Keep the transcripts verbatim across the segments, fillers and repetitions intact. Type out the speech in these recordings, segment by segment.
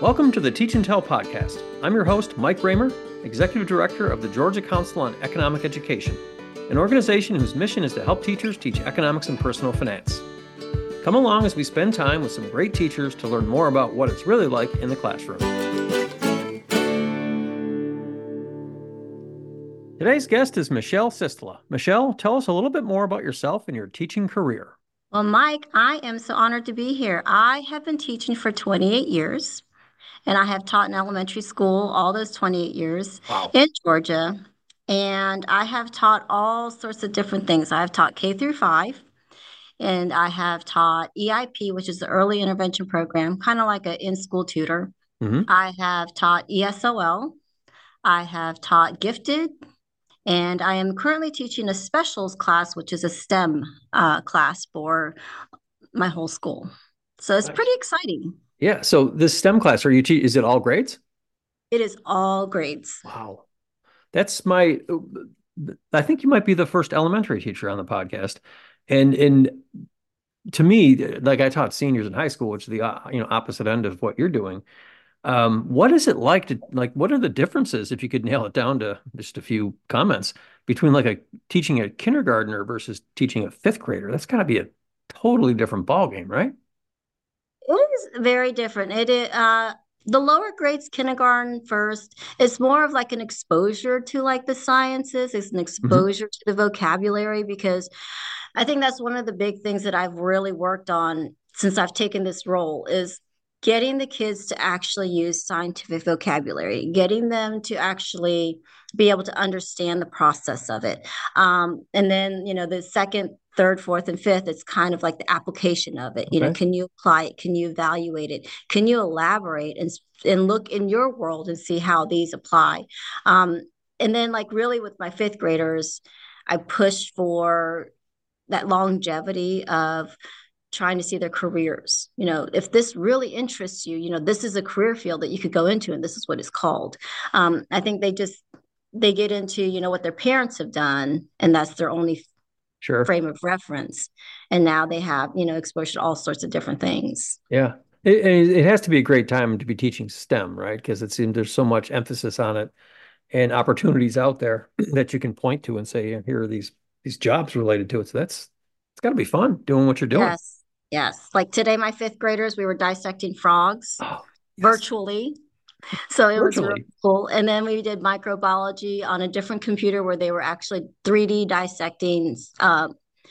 Welcome to the Teach and Tell podcast. I'm your host, Mike Raymer, Executive Director of the Georgia Council on Economic Education, an organization whose mission is to help teachers teach economics and personal finance. Come along as we spend time with some great teachers to learn more about what it's really like in the classroom. Today's guest is Michelle Sistola. Michelle, tell us a little bit more about yourself and your teaching career. Well, Mike, I am so honored to be here. I have been teaching for twenty-eight years, and I have taught in elementary school all those twenty-eight years Wow. in Georgia. And I have taught all sorts of different things. I have taught K through five, and I have taught E I P, which is the early intervention program, kind of like an in-school tutor. Mm-hmm. I have taught E S O L. I have taught gifted. And I am currently teaching a specials class, which is a STEM uh, class for my whole school. So it's Nice. pretty exciting. Yeah. So this STEM class, are you te- is it all grades? It is all grades. Wow. That's my, I think you might be the first elementary teacher on the podcast. And, and to me, like I taught seniors in high school, which is the, uh, you know, opposite end of what you're doing. Um, what is it like to, like, what are the differences, if you could nail it down to just a few comments, between like a teaching a kindergartner versus teaching a fifth grader? That's got to be a totally different ballgame, right? It is very different. It is, uh, the lower grades, kindergarten first, it's more of like an exposure to like the sciences. It's an Mm-hmm. exposure to the vocabulary because I think that's one of the big things that I've really worked on since I've taken this role is getting the kids to actually use scientific vocabulary, getting them to actually be able to understand the process of it. Um, and then, you know, the second, third, fourth, and fifth, it's kind of like the application of it. You know, Okay. can you apply it? Can you evaluate it? Can you elaborate and and look in your world and see how these apply? Um, and then, like, really with my fifth graders, I pushed for that longevity of trying to see their careers. You know, if this really interests you, you know, this is a career field that you could go into, and this is what it's called. Um, I think they just they get into, you know, what their parents have done, and that's their only Sure. frame of reference. And now they have, you know, exposure to all sorts of different things. Yeah. It, it it has to be a great time to be teaching STEM, right? Because it seems there's so much emphasis on it and opportunities out there that you can point to and say, "Yeah, here are these these jobs related to it." So that's it's got to be fun doing what you're doing. Yes, yes. Like today, my fifth graders, we were dissecting frogs Oh, yes. virtually. So it was really Virtually. cool. And then we did microbiology on a different computer where they were actually three D dissecting uh,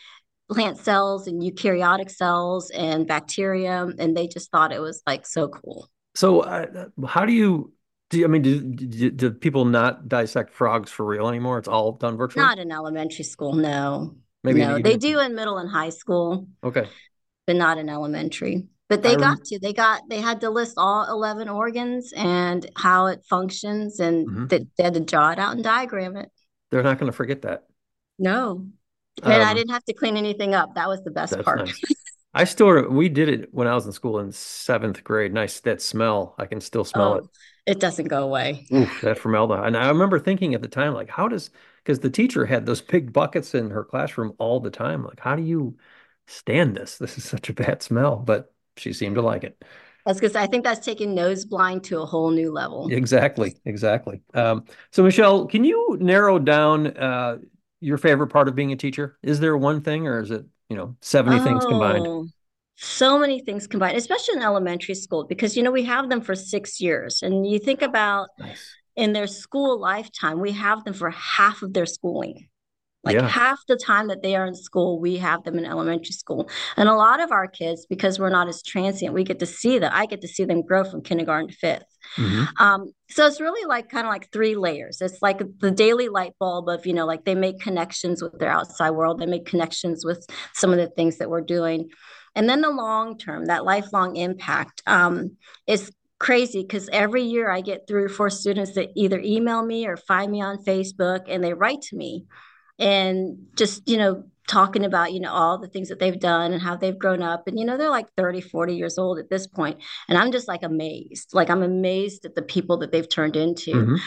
plant cells and eukaryotic cells and bacteria. And they just thought it was like so cool. So, uh, how do you do? You, I mean, do, do, do people not dissect frogs for real anymore? It's all done virtually? Not in elementary school, no. Maybe No, they even do in middle and high school, okay. but not in elementary. But I they got rem to, they got, they had to list all eleven organs and how it functions, and mhm. that they had to draw it out and diagram it. They're not going to forget that. No. And I Um, didn't have to clean anything up. That was the best that's part. nice. I still we did it when I was in school in seventh grade. Nice that smell. I can still smell it. Oh, it doesn't go away. Oof, that formaldehyde. And I remember thinking at the time, like, how does because the teacher had those big buckets in her classroom all the time. Like, how do you stand this? This is such a bad smell, but she seemed to like it. That's because I think that's taking nose blind to a whole new level. Exactly, exactly. Um, so Michelle, can you narrow down uh, your favorite part of being a teacher? Is there one thing, or is it, you know, seventy things combined? Oh, so many things combined, especially in elementary school, because, you know, we have them for six years. And you think about Nice. in their school lifetime, we have them for half of their schooling. Like Yeah. half the time that they are in school, we have them in elementary school. And a lot of our kids, because we're not as transient, we get to see them. I get to see them grow from kindergarten to fifth. Hmm. Um, so it's really like kind of like three layers. It's like the daily light bulb of, you know, like they make connections with their outside world. They make connections with some of the things that we're doing. And then the long term, that lifelong impact um, is crazy because every year I get three or four students that either email me or find me on Facebook and they write to me and just, you know, talking about, you know, all the things that they've done and how they've grown up. And, you know, they're like thirty, forty years old at this point. And I'm just like amazed. Like I'm amazed at the people that they've turned into. Hmm.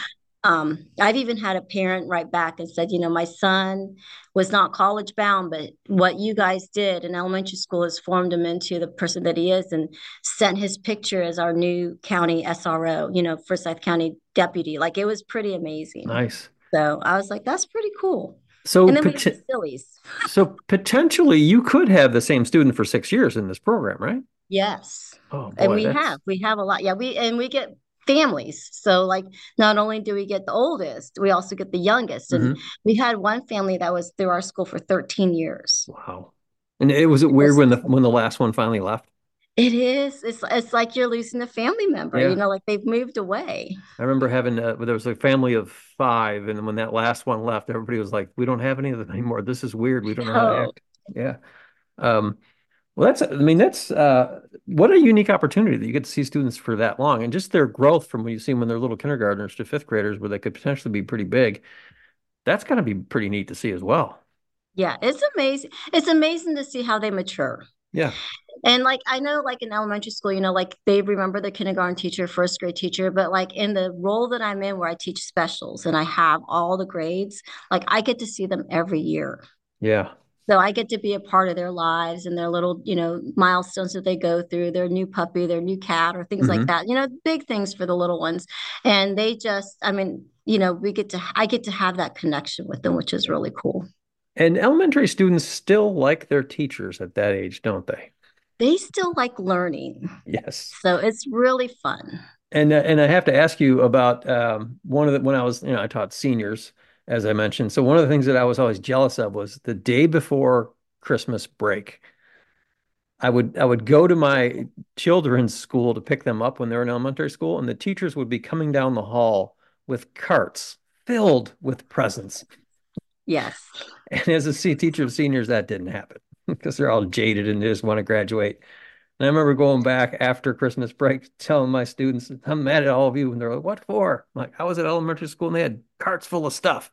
Um, I've even had a parent write back and said, you know, my son was not college bound, but what you guys did in elementary school has formed him into the person that he is, and sent his picture as our new county S R O, you know, Forsyth County deputy. Like it was pretty amazing. Nice. So I was like, that's pretty cool. So, And then we get the pot- sillies. so potentially you could have the same student for six years in this program, right? Yes. Oh And boy, we have, that's we have a lot. Yeah. We, and we get families. So like not only do we get the oldest, we also get the youngest. And hmm we had one family that was through our school for thirteen years. wow. And it was it It weird was when the when the last one finally left? it is. It's it's like you're losing a family member, you Yeah. know, like they've moved away. I remember having uh, there was a family of five, and when that last one left, everybody was like, "We don't have any of them anymore. This is weird. We don't know how to Oh, act." Yeah. Um, well, that's, I mean, that's uh, what a unique opportunity that you get to see students for that long and just their growth from when you see them when they're little kindergartners to fifth graders, where they could potentially be pretty big. That's going to be pretty neat to see as well. yeah, it's amazing. It's amazing to see how they mature. Yeah. And like I know like in elementary school, you know, like they remember the kindergarten teacher, first grade teacher, but like in the role that I'm in where I teach specials and I have all the grades, like I get to see them every year. Yeah. So I get to be a part of their lives and their little, you know, milestones that they go through, their new puppy, their new cat, or things like hmm that. You know, big things for the little ones. And they just, I mean, you know, we get to, I get to have that connection with them, which is really cool. And elementary students still like their teachers at that age, don't they? They still like learning. Yes. So it's really fun. And uh, and I have to ask you about um, one of the when I was, you know, I taught seniors, as I mentioned. So one of the things that I was always jealous of was the day before Christmas break. I would I would go to my children's school to pick them up when they were in elementary school, and the teachers would be coming down the hall with carts filled with presents. Yes. And as a C teacher of seniors, that didn't happen because they're all jaded and they just want to graduate. And I remember going back after Christmas break, telling my students, I'm mad at all of you. And they're like, what for? I'm like, I was at elementary school and they had carts full of stuff.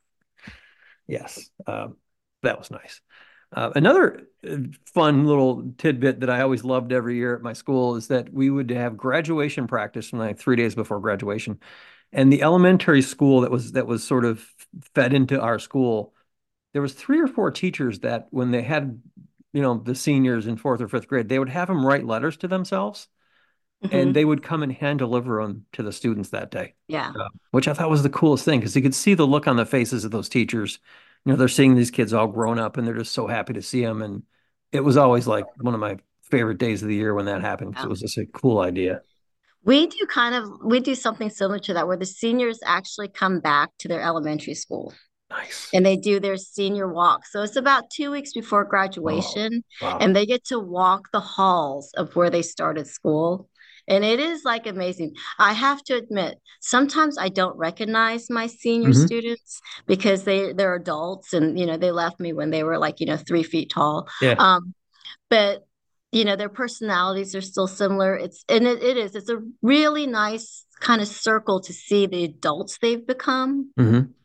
Yes, um, that was nice. Uh, another uh, fun little tidbit that I always loved every year at my school is that we would have graduation practice from like three days before graduation. And the elementary school that was that was sort of fed into our school, there was three or four teachers that when they had, you know, the seniors in fourth or fifth grade, they would have them write letters to themselves and they Hmm. would come and hand deliver them to the students that day, Yeah. uh, which I thought was the coolest thing because you could see the look on the faces of those teachers. You know, they're seeing these kids all grown up and they're just so happy to see them. And it was always like one of my favorite days of the year when that happened because it Yeah. was just a cool idea. We do kind of, we do something similar to that where the seniors actually come back to their elementary school Nice. and they do their senior walk. So it's about two weeks before Oh, graduation, wow. and they get to walk the halls of where they started school. And it is like amazing. I have to admit, sometimes I don't recognize my senior hmm students because they they're adults and you know they left me when they were like you know three feet tall. Yeah. Um, but you know their personalities are still similar. It's and it, it is. It's a really nice kind of circle to see the adults they've become hmm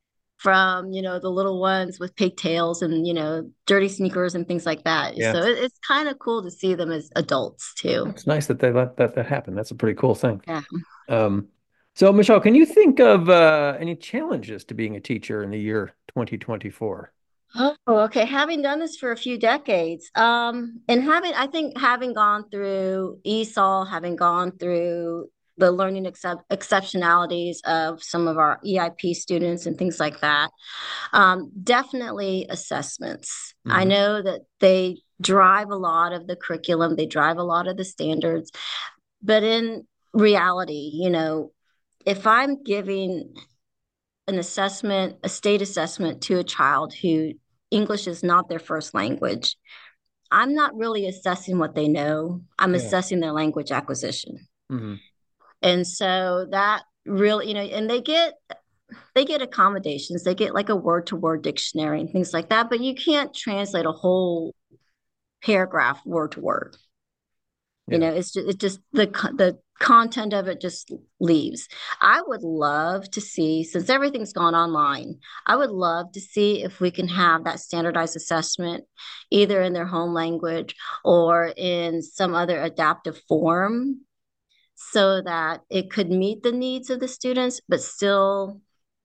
from you know the little ones with pigtails and you know dirty sneakers and things like that. Yeah. So it, it's kind of cool to see them as adults too. It's nice that they let that, that happen. That's a pretty cool thing. Yeah. Um, so, Michelle, can you think of uh, any challenges to being a teacher in the year twenty twenty-four? Oh, okay. Having done this for a few decades, um, and having, I think, having gone through E S O L, having gone through the learning excep exceptionalities of some of our E I P students and things like that, um, definitely assessments. I hmm know that they drive a lot of the curriculum, they drive a lot of the standards, but in reality, you know, if I'm giving an assessment, a state assessment to a child who English is not their first language, I'm not really assessing what they know. I'm Yeah. assessing their language acquisition. hmm And so that really, you know, and they get they get accommodations. They get like a word to word dictionary and things like that, but you can't translate a whole paragraph word to word. You Yeah. know, it's just, it just the the content of it just leaves. I would love to see, since everything's gone online, I would love to see if we can have that standardized assessment either in their home language or in some other adaptive form so that it could meet the needs of the students, but still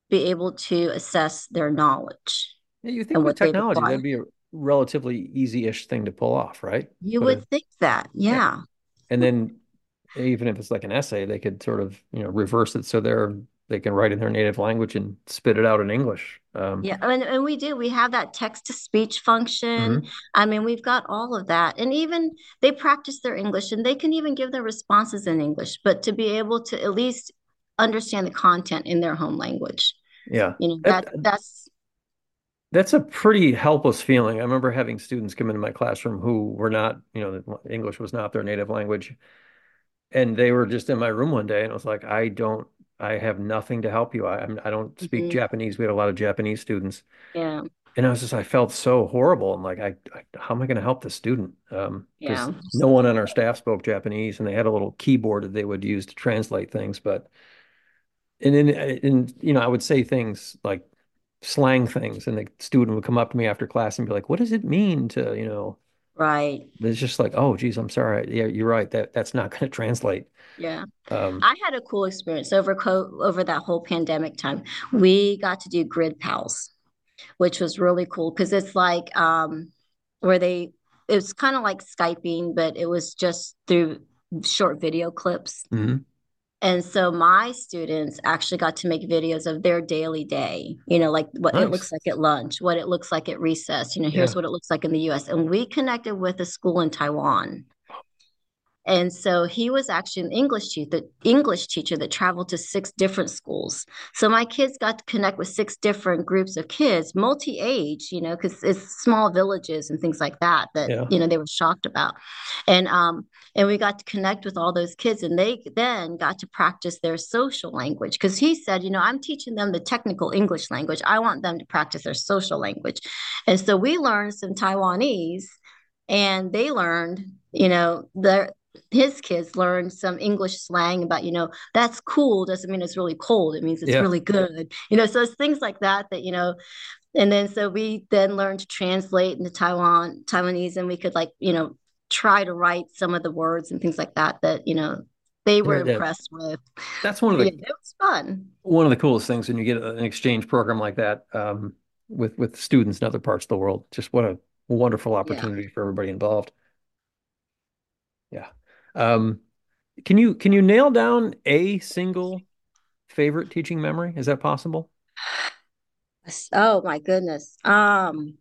be able to assess their knowledge Yeah, you think and with what they've technology, that'd acquired. be a relatively easy-ish thing to pull off, right? You Put would a, think that, yeah. yeah. And then even if it's like an essay, they could sort of, you know, reverse it so they're they can write in their native language and spit it out in English. Um, Yeah, and, and we do. We have that text to speech function. mhm. I mean, we've got all of that. And even they practice their English and they can even give their responses in English, but to be able to at least understand the content in their home language. Yeah. You know, That that that's that's a pretty helpless feeling. I remember having students come into my classroom who were not, you know, English was not their native language. And they were just in my room one day and it was like, I don't, I have nothing to help you. I, I'm, I don't speak mhm, Japanese. We had a lot of Japanese students. yeah, And I was just, I felt so horrible. I'm like, I, I how am I going to help this student? Um, because yeah, no one on our staff spoke Japanese and they had a little keyboard that they would use to translate things. But, and then, and, you know, I would say things like slang things and the student would come up to me after class and be like, what does it mean to, you know, right. it's just like, oh, geez, I'm sorry. Yeah, you're right. That that's not going to translate. Yeah. Um, I had a cool experience over co over that whole pandemic time. We got to do Grid Pals, which was really cool because it's like um where they it was kind of like Skyping, but it was just through short video clips. mhm. And so my students actually got to make videos of their daily day, you know, like what it Nice. looks like at lunch, what it looks like at recess, you know, here's Yeah. what it looks like in the U S. And we connected with a school in Taiwan. And so he was actually an English teacher, English teacher that traveled to six different schools. So my kids got to connect with six different groups of kids, multi-age, you know, because it's small villages and things like that that Yeah. you know they were shocked about. And um and we got to connect with all those kids and they then got to practice their social language because he said, you know, I'm teaching them the technical English language. I want them to practice their social language. And so we learned some Taiwanese and they learned, you know, their his kids learned some English slang about, you know, that's cool doesn't mean it's really cold. It means it's Yeah. really good. You know, so it's things like that that, you know, and then so we then learned to translate into Taiwan, Taiwanese, and we could like, you know, try to write some of the words and things like that that, you know, they were Yeah. Yeah. impressed with. That's one of So yeah, the it was fun. one of the coolest things when you get an exchange program like that um, with with students in other parts of the world. Just what a wonderful Yeah. opportunity for everybody involved. Yeah. Um, can you can you nail down a single favorite teaching memory? Is that possible? Oh my goodness. Um,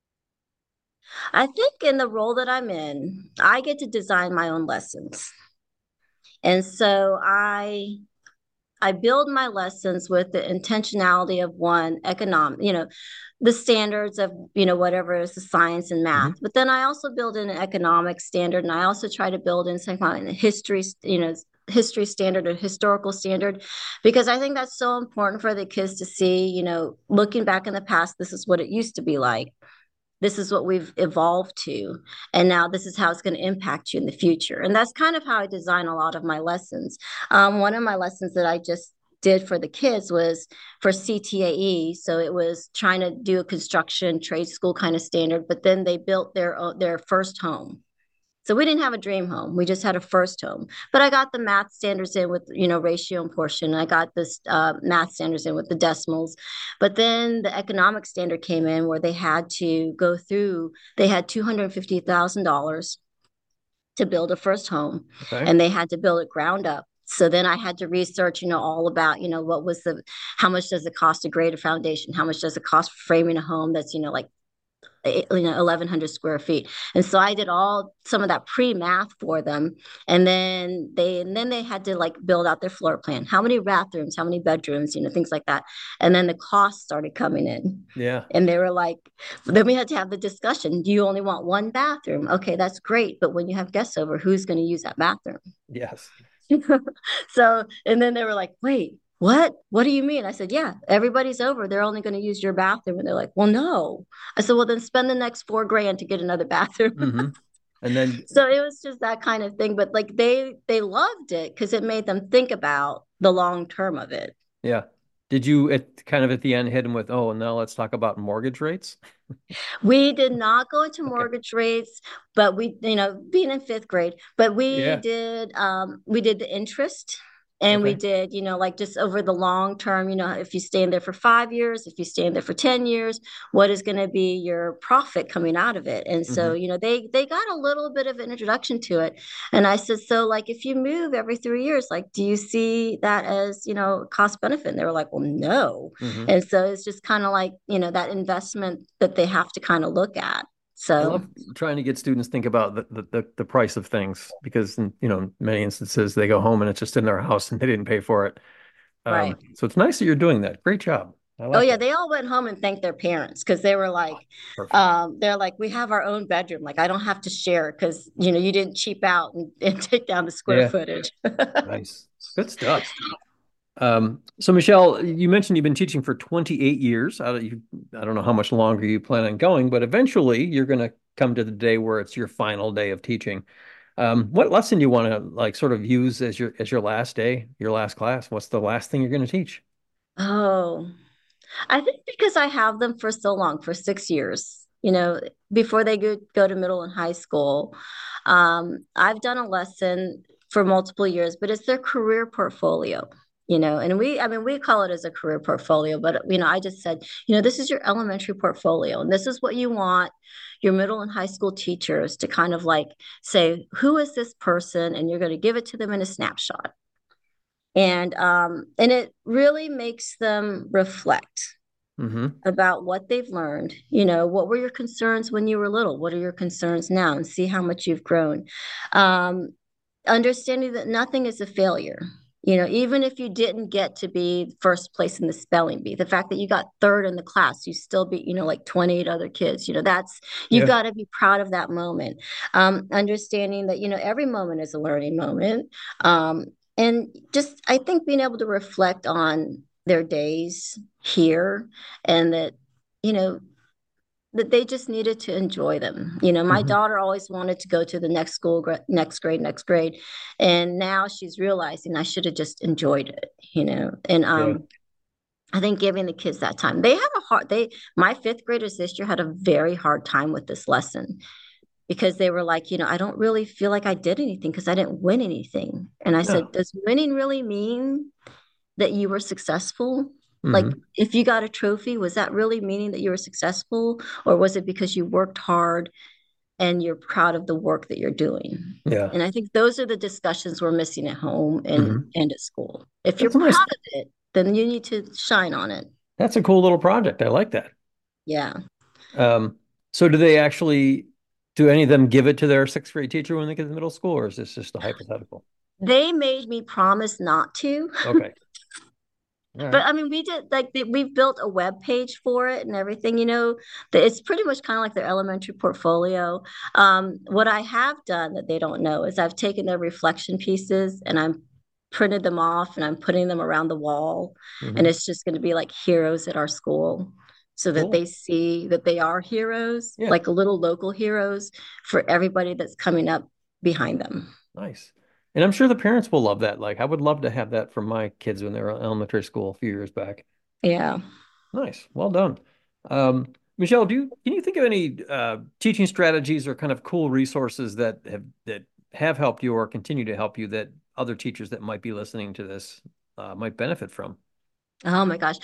I think in the role that I'm in, I get to design my own lessons. And so I I build my lessons with the intentionality of one economic, you know, the standards of, you know, whatever is the science and math. Hmm. But then I also build in an economic standard and I also try to build in some kind of history, you know, history standard or historical standard because I think that's so important for the kids to see, you know, looking back in the past, this is what it used to be like. This is what we've evolved to, and now this is how it's going to impact you in the future. And that's kind of how I design a lot of my lessons. Um, one of my lessons that I just did for the kids was for C T A E, so it was trying to do a construction trade school kind of standard, but then they built their their first home. So we didn't have a dream home. We just had a first home. But I got the math standards in with, you know, ratio and portion. I got this uh, math standards in with the decimals. But then the economic standard came in where they had to go through, they had two hundred fifty thousand dollars to build a first home Okay. and they had to build it ground up. So then I had to research, you know, all about, you know, what was the, how much does it cost to grade a foundation? How much does it cost for framing a home that's, you know, like you know eleven hundred square feet. And so I did all some of that pre-math for them, and then they and then they had to like build out their floor plan, how many bathrooms, how many bedrooms, you know, things like that. And then the costs started coming in Yeah. and they were like, then we had to have the discussion, do you only want one bathroom? Okay, that's great, but when you have guests over, who's going to use that bathroom? Yes. So, and then they were like, wait, what? What do you mean? I said, yeah, everybody's over. They're only going to use your bathroom. And they're like, well, no. I said, well, then spend the next four grand to get another bathroom. Hmm. And then So it was just that kind of thing. But like they they loved it because it made them think about the long term of it. yeah. Did you at kind of at the end hit him with, oh, now let's talk about mortgage rates? We did not go into Okay. mortgage rates, but we, you know, being in fifth grade, but we Yeah. did um we did the interest. And we Okay. did, you know, like just over the long term, you know, if you stay in there for five years, if you stay in there for ten years, what is going to be your profit coming out of it? And so, Hmm. you know, they they got a little bit of an introduction to it. And I said, so like if you move every three years, like, do you see that as, you know, cost benefit? And they were like, well, no. Hmm. And so it's just kind of like, you know, that investment that they have to kind of look at. I So love trying to get students think about the, the the the price of things because in, you know, in many instances they go home and it's just in their house and they didn't pay for it. Um, right. so it's nice that you're doing that. Great job. I Oh like yeah, that. they all went home and thanked their parents because they were like, Perfect. um, they're like, we have our own bedroom. Like I don't have to share because you know you didn't cheap out and, and take down the square Yeah. footage. Nice. Good stuff. Um, so Michelle, you mentioned you've been teaching for twenty-eight years. I don't, you, I don't know how much longer you plan on going, but eventually you're going to come to the day where it's your final day of teaching. Um, what lesson do you want to like sort of use as your as your last day, your last class? What's the last thing you're going to teach? Oh, I think because I have them for so long, for six years, you know, before they go, go to middle and high school, um, I've done a lesson for multiple years, but it's their career portfolio, you know, and we, I mean, we call it as a career portfolio, but, you know, I just said, you know, this is your elementary portfolio, and this is what you want your middle and high school teachers to kind of like say, who is this person? And you're going to give it to them in a snapshot. And um, and it really makes them reflect Hmm. about what they've learned. You know, what were your concerns when you were little? What are your concerns now? And see how much you've grown. Um, understanding that nothing is a failure. You know, even if you didn't get to be first place in the spelling bee, the fact that you got third in the class, you still beat, you know, like twenty-eight other kids, you know, that's, you've Yeah. got to be proud of that moment. Um, understanding that, you know, every moment is a learning moment. Um, and just, I think being able to reflect on their days here and that, you know, that they just needed to enjoy them. You know, my Hmm. daughter always wanted to go to the next school, next grade, next grade. And now she's realizing I should have just enjoyed it, you know. And Yeah. um, I think giving the kids that time, they have a hard, they, my fifth graders this year had a very hard time with this lesson because they were like, you know, I don't really feel like I did anything because I didn't win anything. And I said, No. does winning really mean that you were successful? Like, Hmm. if you got a trophy, was that really meaning that you were successful? Or was it because you worked hard and you're proud of the work that you're doing? Yeah. And I think those are the discussions we're missing at home and, Hmm. and at school. If you're That's a nice. proud of it, then you need to shine on it. That's a cool little project. I like that. Yeah. Um, so do they actually, do any of them give it to their sixth grade teacher when they get to middle school, or is this just a hypothetical? They made me promise not to. Okay. All But right. I mean, we did like the, we've built a web page for it and everything, you know, that it's pretty much kind of like their elementary portfolio. Um, what I have done that they don't know is I've taken their reflection pieces and I'm printed them off and I'm putting them around the wall. And Hmm. it's just going to be like heroes at our school so that Cool. they see that they are heroes, Yeah. like little local heroes for everybody that's coming up behind them. Nice. And I'm sure the parents will love that. Like, I would love to have that for my kids when they were in elementary school a few years back. Yeah. Nice. Well done. Um, Michelle, do you can you think of any uh, teaching strategies or kind of cool resources that have that have helped you or continue to help you that other teachers that might be listening to this uh, might benefit from? Oh my gosh.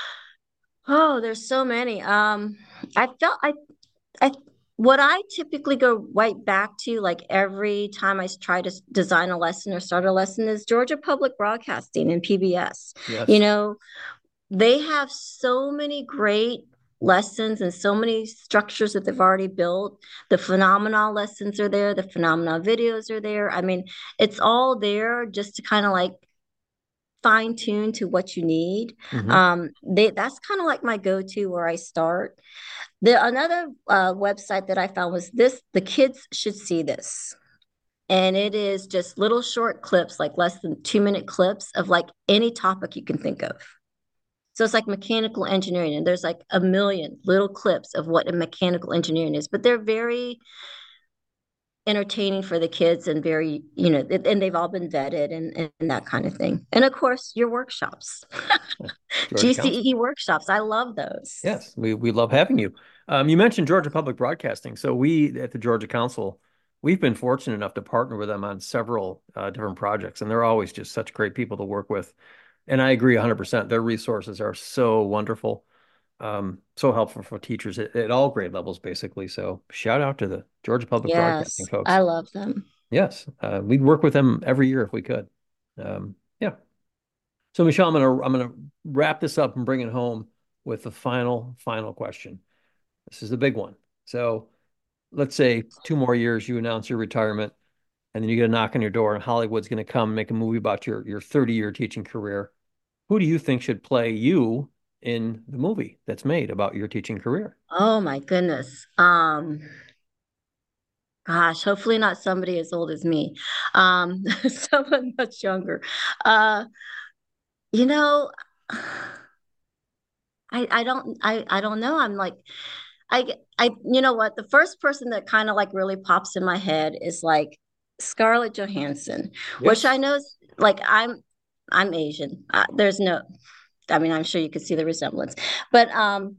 Oh, there's so many. Um, I felt I I what I typically go right back to, like every time I try to s- design a lesson or start a lesson, is Georgia Public Broadcasting and P B S. You Yes. know, they have so many great lessons and so many structures that they've already built. The phenomena lessons are there, the phenomena videos are there. I mean, it's all there just to kind of like fine tune to what you need. Hmm. Um, they that's kind of like my go-to where I start. The another uh, website that I found was this, the kids should see this. And it is just little short clips, like less than two minute clips of like any topic you can think of. So it's like mechanical engineering, and there's like a million little clips of what a mechanical engineering is, but they're very entertaining for the kids and very, you know, and they've all been vetted and, and that kind of thing. And of course, your workshops, Georgia Council. G C E workshops. I love those. Yes, we we love having you. Um, you mentioned Georgia Public Broadcasting. So we at the Georgia Council we've been fortunate enough to partner with them on several uh, different projects, and they're always just such great people to work with. And I agree one hundred percent. Their resources are so wonderful, um, so helpful for teachers at, at all grade levels, basically. So shout out to the Georgia Public Broadcasting Yes, folks. I love them. Yes, uh, we'd work with them every year if we could. Um, yeah. So Michelle, I'm gonna I'm gonna wrap this up and bring it home with the final final question. This is the big one. So let's say two more years, you announce your retirement, and then you get a knock on your door, and Hollywood's going to come and make a movie about your your thirty year teaching career. Who do you think should play you in the movie that's made about your teaching career? Oh my goodness. Um, gosh, hopefully not somebody as old as me. Um, someone much younger. Uh, you know, I I don't I I don't know. I'm like I I you know what? The first person that kind of like really pops in my head is like Scarlett Johansson, which I Yes. know is like I'm I'm Asian. Uh, there's no, I mean, I'm sure you could see the resemblance, but um,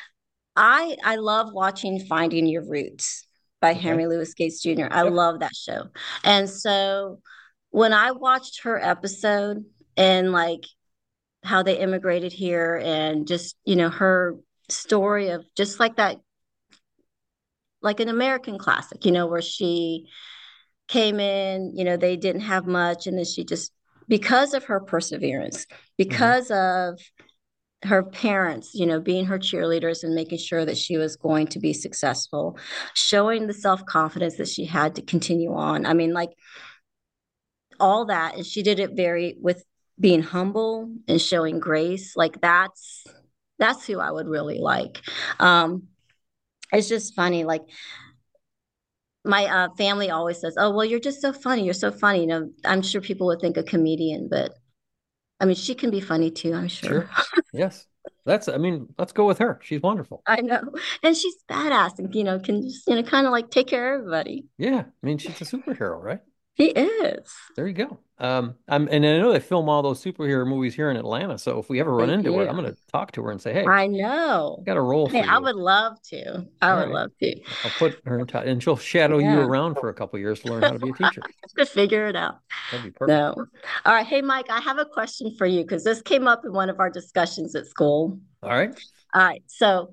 I I love watching Finding Your Roots by Okay. Henry Louis Gates Junior I Yep. love that show, and so when I watched her episode and like how they immigrated here and just you know her story of just like that, like an American classic, you know, where she came in, you know, they didn't have much. And then she just, because of her perseverance, Hmm. because of her parents, you know, being her cheerleaders and making sure that she was going to be successful, showing the self confidence that she had to continue on. I mean, like all that. And she did it very with being humble and showing grace. Like that's, that's who I would really like. Um, it's just funny. Like my uh, family always says, "Oh, well, you're just so funny. You're so funny." You know, I'm sure people would think a comedian, but I mean, she can be funny too. I'm sure. Sure. Yes. That's, I mean, let's go with her. She's wonderful. I know, and she's badass, and you know, can just you know, kind of like take care of everybody. Yeah. I mean, she's a superhero, right? He is. There you go. Um, I'm, and I know they film all those superhero movies here in Atlanta. So if we ever run They into her, I'm do. going to talk to her and say, "Hey, I know. got a role Hey, for I you." would love to. I All would right. love to. I'll put her in touch, and she'll shadow you Yeah, around for a couple years to learn how to be a teacher. to figure it out. That'd be perfect. No. All right. Hey, Mike, I have a question for you because this came up in one of our discussions at school. All right. All right. So,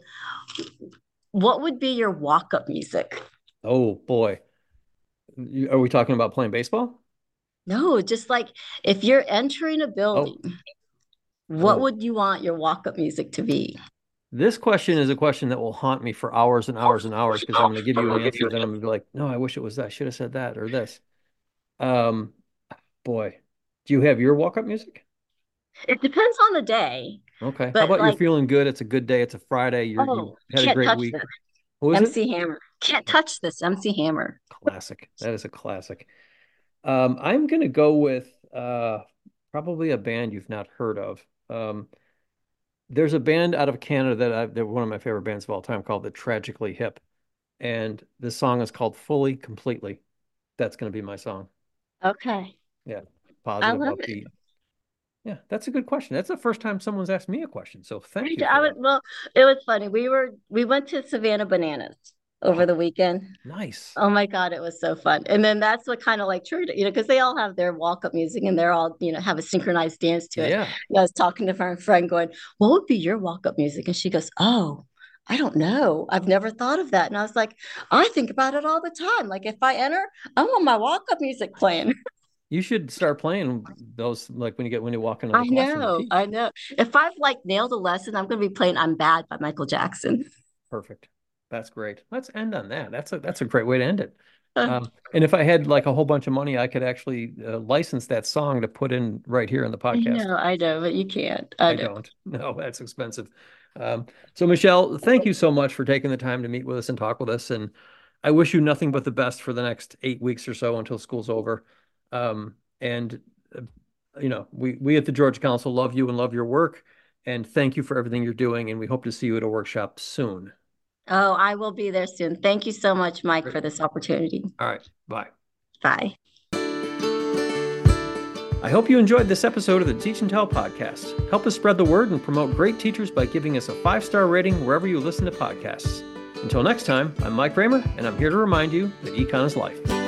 what would be your walk-up music? Oh boy. You- Are we talking about playing baseball? No, just like if you're entering a Oh, building, what oh. would you want your walk-up music to be? This question is a question that will haunt me for hours and hours and hours because I'm going to give you an answer, then I'm going to be like, no, I wish it was that. I should have said that or this. Um, boy, do you have your walk-up music? It depends on the day, Okay. How but about you're like, feeling good? It's a good day. It's a Friday. You're you oh, had a can't great touch week. this. What was it? M C Hammer. Can't touch this. M C Hammer. Classic. That is a classic. Um, I'm gonna go with uh probably a band you've not heard of. Um, there's a band out of Canada that I they're one of my favorite bands of all time called the Tragically Hip, and this song is called Fully Completely. That's gonna be my song. Okay. Yeah, I positive, love it. upbeat. Yeah, that's a good question. That's the first time someone's asked me a question, so thank you I for was that. well, it was funny. We were we went to Savannah Bananas over Oh, the weekend. nice. Oh my God, it was so fun. And then that's what kind of like triggered it, you know, because they all have their walk-up music and they're all, you know, have a synchronized dance to it. Yeah. And I was talking to my friend going, what would be your walk-up music? And she goes, oh, I don't know. I've never thought of that. And I was like, I think about it all the time. Like if I enter, I want my walk-up music playing. You should start playing those like when you get when you walk into the I classroom to know, I teach. know. If I've like nailed a lesson, I'm going to be playing I'm Bad by Michael Jackson. Perfect. That's great. Let's end on that. That's a that's a great way to end it. Um, and if I had like a whole bunch of money, I could actually uh, license that song to put in right here in the I podcast. know, I know, but you can't. I I know. don't. No, that's expensive. Um, so Michelle, thank you so much for taking the time to meet with us and talk with us. And I wish you nothing but the best for the next eight weeks or so until school's over. Um, and uh, you know, we we at the Georgia Council love you and love your work. And thank you for everything you're doing. And we hope to see you at a workshop soon. Oh, I will be there soon. Thank you so much, Mike, Great. for this opportunity. All right. Bye. Bye. I hope you enjoyed this episode of the Teach and Tell podcast. Help us spread the word and promote great teachers by giving us a five-star rating wherever you listen to podcasts. Until next time, I'm Mike Raymer, and I'm here to remind you that econ is life.